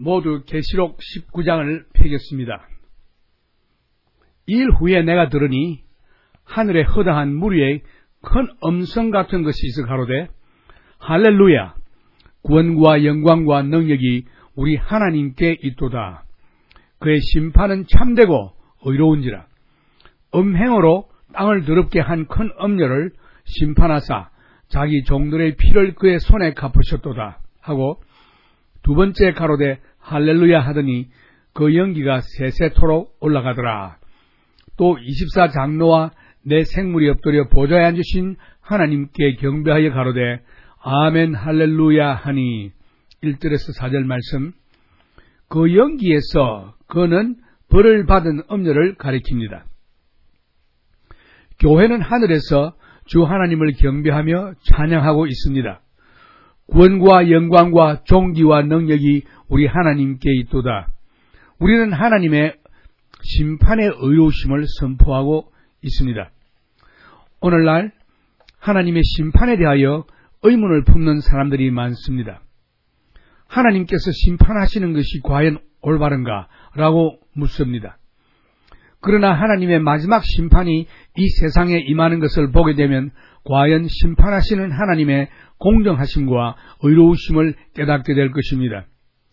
모두 계시록 19장을 펴겠습니다. 일 후에 내가 들으니 하늘에 허다한 물 위에 큰 음성 같은 것이 있어 가로되 할렐루야, 구원과 영광과 능력이 우리 하나님께 있도다. 그의 심판은 참되고 의로운지라. 음행으로 땅을 더럽게 한 큰 음녀를 심판하사 자기 종들의 피를 그의 손에 갚으셨도다 하고, 두 번째 가로되 할렐루야 하더니 그 연기가 세세토록 올라가더라. 또 24장로와 내 생물이 엎드려 보좌에 앉으신 하나님께 경배하여 가로되 아멘 할렐루야 하니, 1절에서 4절 말씀. 그 연기에서 그는 벌을 받은 음녀를 가리킵니다. 교회는 하늘에서 주 하나님을 경배하며 찬양하고 있습니다. 구원과 영광과 존귀와 능력이 우리 하나님께 있도다. 우리는 하나님의 심판의 의로우심을 선포하고 있습니다. 오늘날 하나님의 심판에 대하여 의문을 품는 사람들이 많습니다. 하나님께서 심판하시는 것이 과연 올바른가? 라고 묻습니다. 그러나 하나님의 마지막 심판이 이 세상에 임하는 것을 보게 되면 과연 심판하시는 하나님의 공정하심과 의로우심을 깨닫게 될 것입니다.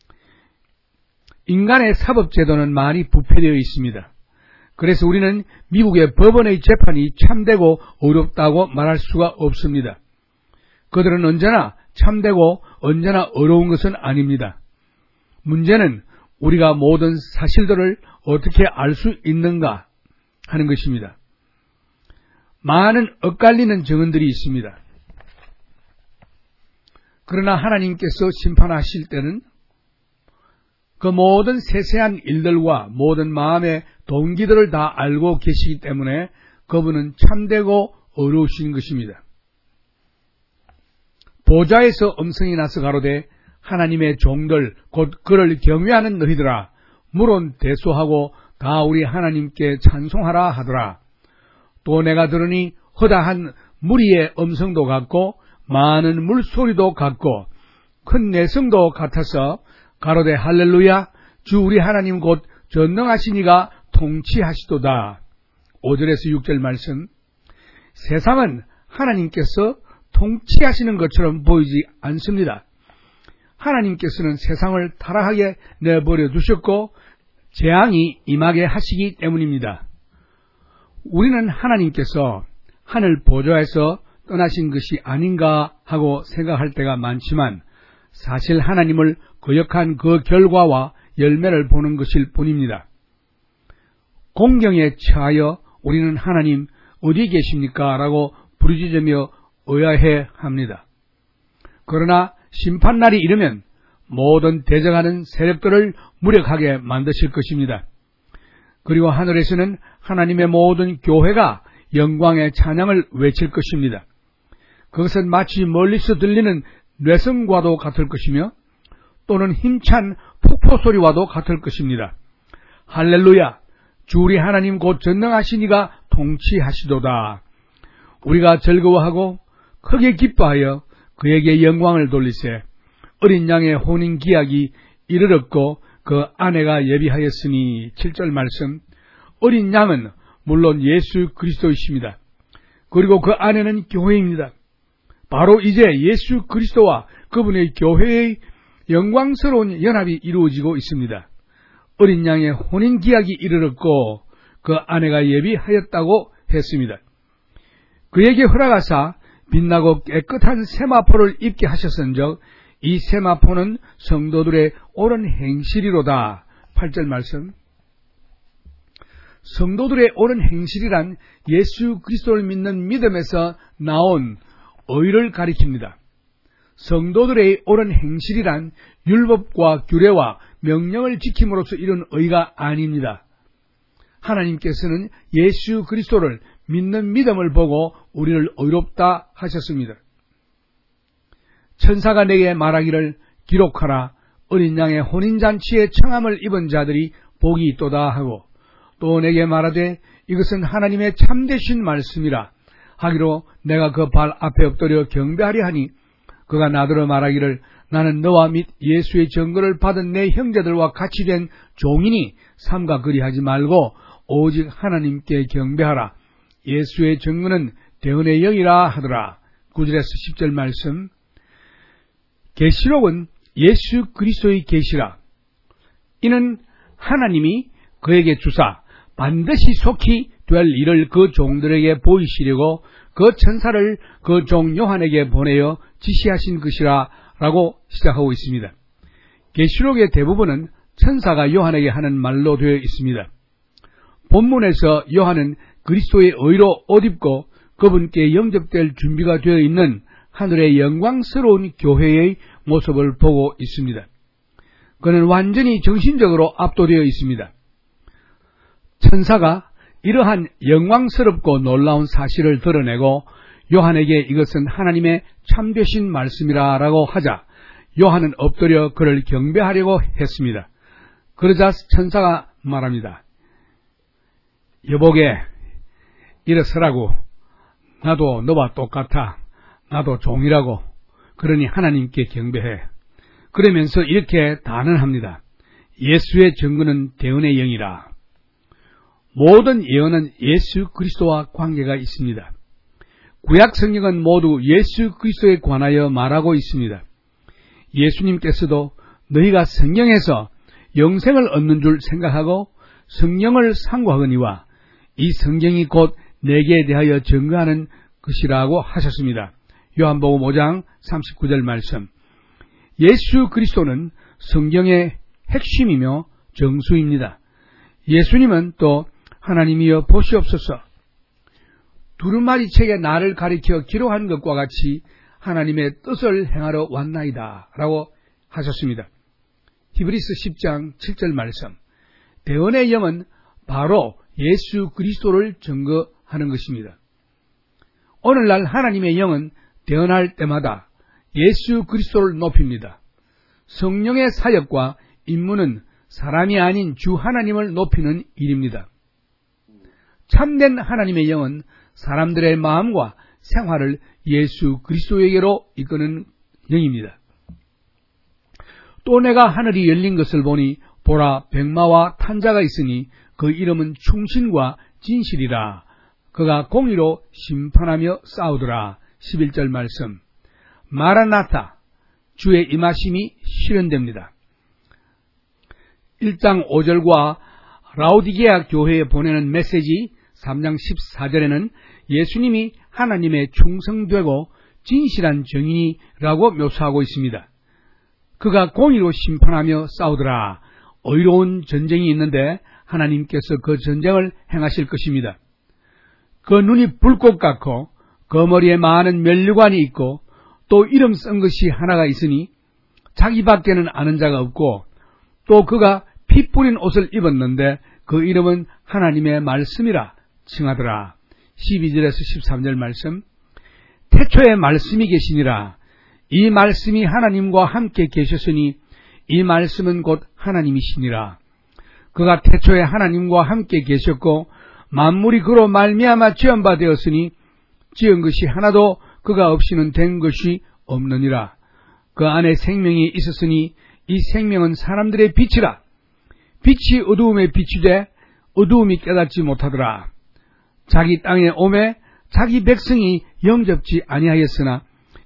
인간의 사법제도는 많이 부패되어 있습니다. 그래서 우리는 미국의 법원의 재판이 참되고 의롭다고 말할 수가 없습니다. 그들은 언제나 참되고 언제나 어려운 것은 아닙니다. 문제는 우리가 모든 사실들을 어떻게 알 수 있는가 하는 것입니다. 많은 엇갈리는 증언들이 있습니다. 그러나 하나님께서 심판하실 때는 그 모든 세세한 일들과 모든 마음의 동기들을 다 알고 계시기 때문에 그분은 참되고 어려우신 것입니다. 보좌에서 음성이 나서 가로되 하나님의 종들 곧 그를 경외하는 너희들아, 물론 대소하고 다 우리 하나님께 찬송하라 하더라. 또 내가 들으니 허다한 무리의 음성도 같고 많은 물소리도 같고 큰 내성도 같아서 가로되 할렐루야, 주 우리 하나님 곧 전능하신 이가 통치하시도다. 5절에서 6절 말씀. 세상은 하나님께서 통치하시는 것처럼 보이지 않습니다. 하나님께서는 세상을 타락하게 내버려 두셨고 재앙이 임하게 하시기 때문입니다. 우리는 하나님께서 하늘 보좌에서 떠나신 것이 아닌가 하고 생각할 때가 많지만 사실 하나님을 거역한 그 결과와 열매를 보는 것일 뿐입니다. 공경에 처하여 우리는 하나님 어디 계십니까? 라고 부르짖으며 의아해 합니다. 그러나 심판날이 이르면 모든 대적하는 세력들을 무력하게 만드실 것입니다. 그리고 하늘에서는 하나님의 모든 교회가 영광의 찬양을 외칠 것입니다. 그것은 마치 멀리서 들리는 뇌성과도 같을 것이며 또는 힘찬 폭포소리와도 같을 것입니다. 할렐루야, 주 우리 하나님 곧 전능하신 이가 통치하시도다. 우리가 즐거워하고 크게 기뻐하여 그에게 영광을 돌리세. 어린 양의 혼인 기약이 이르렀고 그 아내가 예비하였으니. 7절 말씀. 어린 양은 물론 예수 그리스도이십니다. 그리고 그 아내는 교회입니다. 바로 이제 예수 그리스도와 그분의 교회의 영광스러운 연합이 이루어지고 있습니다. 어린 양의 혼인 기약이 이르렀고 그 아내가 예비하였다고 했습니다. 그에게 허락하사 빛나고 깨끗한 세마포를 입게 하셨은즉 이 세마포는 성도들의 옳은 행실이로다. 8절 말씀. 성도들의 옳은 행실이란 예수 그리스도를 믿는 믿음에서 나온 의를 가리킵니다. 성도들의 옳은 행실이란 율법과 규례와 명령을 지킴으로써 이룬 의가 아닙니다. 하나님께서는 예수 그리스도를 믿는 믿음을 보고 우리를 의롭다 하셨습니다. 천사가 내게 말하기를 기록하라. 어린 양의 혼인잔치에 청함을 입은 자들이 복이 있도다 하고, 또 내게 말하되 이것은 하나님의 참되신 말씀이라 하기로 내가 그 발 앞에 엎드려 경배하려 하니 그가 나더러 말하기를 나는 너와 및 예수의 증거를 받은 내 형제들과 같이 된 종이니 삼가 그리하지 말고 오직 하나님께 경배하라. 예수의 증거는 대언의 영이라 하더라. 9절에서 10절 말씀. 계시록은 예수 그리스도의 계시라. 이는 하나님이 그에게 주사 반드시 속히 될 일을 그 종들에게 보이시려고 그 천사를 그 종 요한에게 보내어 지시하신 것이라 라고 시작하고 있습니다. 계시록의 대부분은 천사가 요한에게 하는 말로 되어 있습니다. 본문에서 요한은 그리스도의 의로 옷 입고 그분께 영접될 준비가 되어 있는 하늘의 영광스러운 교회의 모습을 보고 있습니다. 그는 완전히 정신적으로 압도되어 있습니다. 천사가 이러한 영광스럽고 놀라운 사실을 드러내고 요한에게 이것은 하나님의 참되신 말씀이라고 하자 요한은 엎드려 그를 경배하려고 했습니다. 그러자 천사가 말합니다. 여보게 일어서라고. 나도 너와 똑같아. 나도 종이라고. 그러니 하나님께 경배해. 그러면서 이렇게 단언합니다. 예수의 증거는 대언의 영이라. 모든 예언은 예수 그리스도와 관계가 있습니다. 구약 성경은 모두 예수 그리스도에 관하여 말하고 있습니다. 예수님께서도 너희가 성경에서 영생을 얻는 줄 생각하고 성령을 상고하거니와 이 성경이 곧 내게 대하여 증거하는 것이라고 하셨습니다. 요한복음 5장 39절 말씀. 예수 그리스도는 성경의 핵심이며 정수입니다. 예수님은 또 하나님이여 보시옵소서 두루마리 책에 나를 가리켜 기록한 것과 같이 하나님의 뜻을 행하러 왔나이다 라고 하셨습니다. 히브리서 10장 7절 말씀. 대언의 영은 바로 예수 그리스도를 증거하는 것입니다. 오늘날 하나님의 영은 대언할 때마다 예수 그리스도를 높입니다. 성령의 사역과 임무는 사람이 아닌 주 하나님을 높이는 일입니다. 참된 하나님의 영은 사람들의 마음과 생활을 예수 그리스도에게로 이끄는 영입니다. 또 내가 하늘이 열린 것을 보니 보라 백마와 탄자가 있으니 그 이름은 충신과 진실이라. 그가 공의로 심판하며 싸우더라. 11절 말씀. 마라나타 주의 임하심이 실현됩니다. 1장 5절과 라오디게아 교회에 보내는 메시지 3장 14절에는 예수님이 하나님의 충성되고 진실한 정인이라고 묘사하고 있습니다. 그가 공의로 심판하며 싸우더라. 의로운 전쟁이 있는데 하나님께서 그 전쟁을 행하실 것입니다. 그 눈이 불꽃 같고 그 머리에 많은 면류관이 있고 또 이름 쓴 것이 하나가 있으니 자기밖에는 아는 자가 없고 또 그가 피 뿌린 옷을 입었는데 그 이름은 하나님의 말씀이라 칭하더라. 12절에서 13절 말씀. 태초에 말씀이 계시니라. 이 말씀이 하나님과 함께 계셨으니 이 말씀은 곧 하나님이시니라. 그가 태초에 하나님과 함께 계셨고 만물이 그로 말미암아 지은 바 되었으니 지은 것이 하나도 그가 없이는 된 것이 없느니라. 그 안에 생명이 있었으니 이 생명은 사람들의 빛이라. 빛이 어두움에 비추되 어두움이 깨닫지 못하더라. 자기 땅에 오매 자기 백성이 영접지 아니하였으나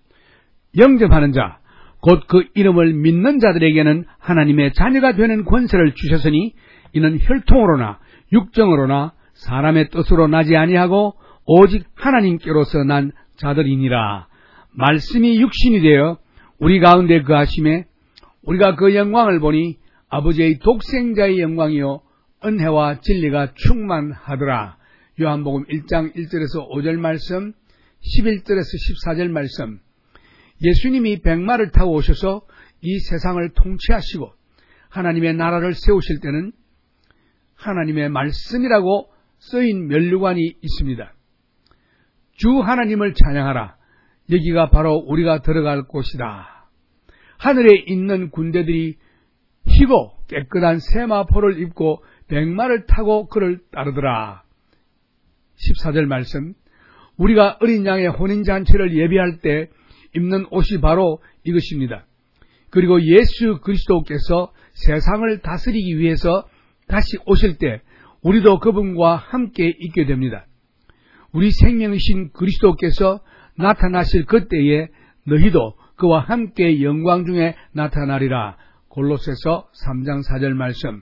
영접하는 자 곧 그 이름을 믿는 자들에게는 하나님의 자녀가 되는 권세를 주셨으니 이는 혈통으로나 육정으로나 사람의 뜻으로 나지 아니하고 오직 하나님께로서 난 자들이니라. 말씀이 육신이 되어 우리 가운데 거하심에 우리가 그 영광을 보니 아버지의 독생자의 영광이요 은혜와 진리가 충만하더라. 요한복음 1장 1절에서 5절 말씀, 11절에서 14절 말씀. 예수님이 백마를 타고 오셔서 이 세상을 통치하시고 하나님의 나라를 세우실 때는 하나님의 말씀이라고 쓰인 면류관이 있습니다. 주 하나님을 찬양하라. 여기가 바로 우리가 들어갈 곳이다. 하늘에 있는 군대들이 희고 깨끗한 세마포를 입고 백마를 타고 그를 따르더라. 14절 말씀. 우리가 어린 양의 혼인잔치를 예비할 때 입는 옷이 바로 이것입니다. 그리고 예수 그리스도께서 세상을 다스리기 위해서 다시 오실 때 우리도 그분과 함께 있게 됩니다. 우리 생명이신 그리스도께서 나타나실 그때에 너희도 그와 함께 영광 중에 나타나리라. 골로새서 3장 4절 말씀.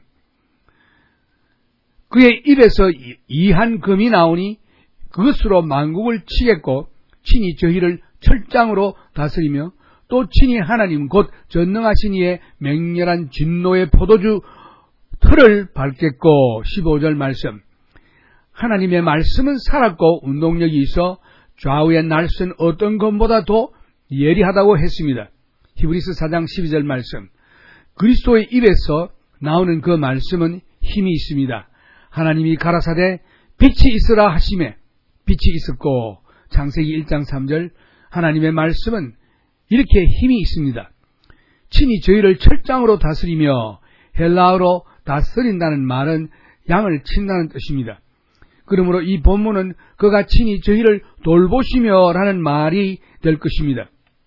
그의 입에서 이한 금이 나오니 그것으로 만국을 치겠고 친히 저희를 철장으로 다스리며 또 친히 하나님 곧 전능하신 이의 맹렬한 진노의 포도주 틀을 밟겠고. 15절 말씀. 하나님의 말씀은 살았고 운동력이 있어 좌우의 날선 어떤 것보다도 예리하다고 했습니다. 히브리서 4장 12절 말씀. 그리스도의 입에서 나오는 그 말씀은 힘이 있습니다. 하나님이 가라사대 빛이 있으라 하심에 빛이 있었고, 창세기 1장 3절. 하나님의 말씀은 이렇게 힘이 있습니다. 친히 저희를 철장으로 다스리며, 헬라어로 다스린다는 말은 양을 친다는 뜻입니다. 그러므로 이 본문은 그가 친히 저희를 돌보시며 라는 말이 될 것입니다.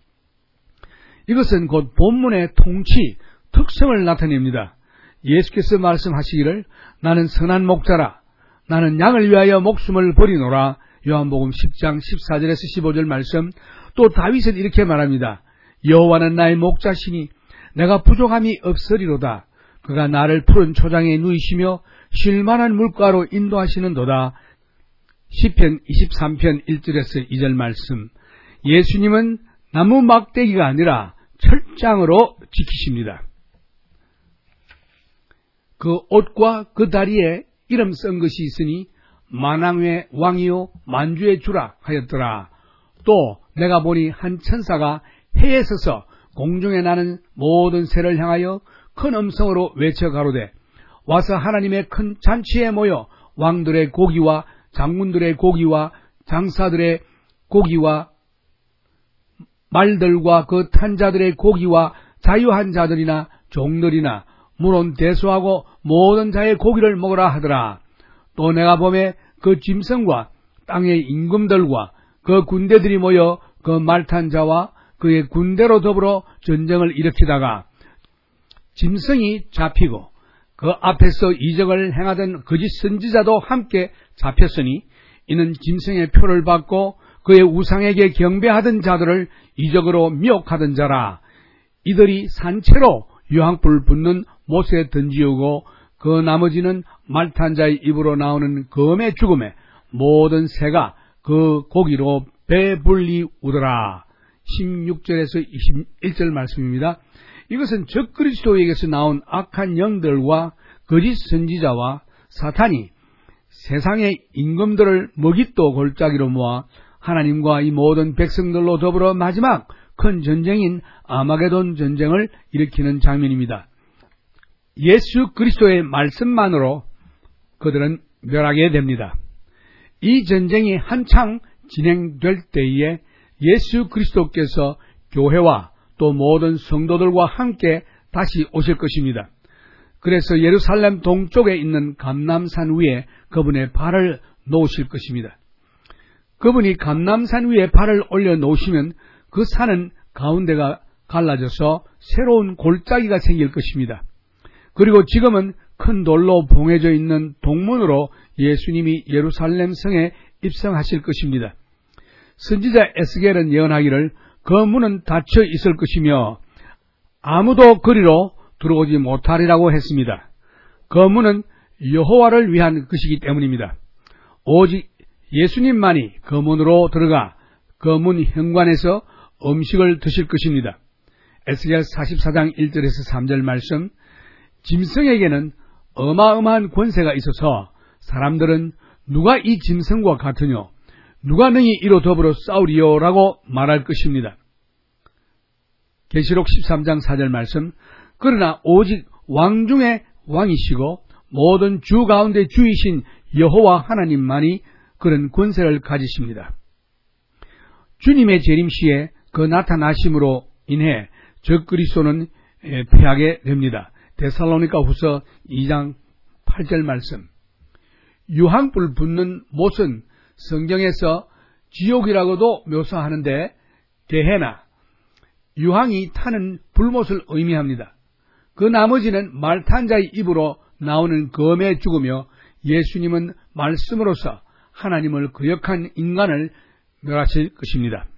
이것은 곧 본문의 통치, 특성을 나타냅니다. 예수께서 말씀하시기를 나는 선한 목자라, 나는 양을 위하여 목숨을 버리노라. 요한복음 10장 14절에서 15절 말씀. 또 다윗은 이렇게 말합니다. 여호와는 나의 목자시니 내가 부족함이 없으리로다. 그가 나를 푸른 초장에 누이시며 쉴만한 물가로 인도하시는도다. 시편 23편 1절에서 2절 말씀. 예수님은 나무 막대기가 아니라 철장으로 지키십니다. 그 옷과 그 다리에 이름 쓴 것이 있으니 만왕의 왕이요 만주의 주라 하였더라. 또 내가 보니 한 천사가 해에 서서 공중에 나는 모든 새를 향하여 큰 음성으로 외쳐 가로되 와서 하나님의 큰 잔치에 모여 왕들의 고기와 장군들의 고기와 장사들의 고기와 말들과 그 탄 자들의 고기와 자유한 자들이나 종들이나 물론 대수하고 모든 자의 고기를 먹으라 하더라. 또 내가 보매 그 짐승과 땅의 임금들과 그 군대들이 모여 그 말탄 자와 그의 군대로 더불어 전쟁을 일으키다가 짐승이 잡히고 그 앞에서 이적을 행하던 거짓 선지자도 함께 잡혔으니 이는 짐승의 표를 받고 그의 우상에게 경배하던 자들을 이적으로 미혹하던 자라. 이들이 산채로 유황불 붙는 못에 던지우고 그 나머지는 말탄 자의 입으로 나오는 검의 죽음에 모든 새가 그 고기로 배불리우더라. 16절에서 21절 말씀입니다. 이것은 적그리스도에게서 나온 악한 영들과 거짓 선지자와 사탄이 세상의 임금들을 먹잇도 골짜기로 모아 하나님과 이 모든 백성들로 더불어 마지막 큰 전쟁인 아마게돈 전쟁을 일으키는 장면입니다. 예수 그리스도의 말씀만으로 그들은 멸하게 됩니다. 이 전쟁이 한창 진행될 때에 예수 그리스도께서 교회와 또 모든 성도들과 함께 다시 오실 것입니다. 그래서 예루살렘 동쪽에 있는 감람산 위에 그분의 발을 놓으실 것입니다. 그분이 감람산 위에 발을 올려놓으시면 그 산은 가운데가 갈라져서 새로운 골짜기가 생길 것입니다. 그리고 지금은 큰 돌로 봉해져 있는 동문으로 예수님이 예루살렘 성에 입성하실 것입니다. 선지자 에스겔은 예언하기를 그 문은 닫혀 있을 것이며 아무도 그리로 들어오지 못하리라고 했습니다. 그 문은 여호와를 위한 것이기 때문입니다. 오직 예수님만이 그 문으로 들어가 그 문 현관에서 음식을 드실 것입니다. 에스겔 44장 1절에서 3절 말씀. 짐승에게는 어마어마한 권세가 있어서 사람들은 누가 이 짐승과 같으뇨? 누가 능히 이로 더불어 싸우리요? 라고 말할 것입니다. 계시록 13장 4절 말씀. 그러나 오직 왕 중에 왕이시고 모든 주 가운데 주이신 여호와 하나님만이 그런 권세를 가지십니다. 주님의 재림시에 그 나타나심으로 인해 적그리스도는 패하게 됩니다. 데살로니가 후서 2장 8절 말씀. 유황불 붙는 못은 성경에서 지옥이라고도 묘사하는데 게헤나, 유황이 타는 불못을 의미합니다. 그 나머지는 말 탄 자의 입으로 나오는 검에 죽으며 예수님은 말씀으로서 하나님을 거역한 인간을 멸하실 것입니다.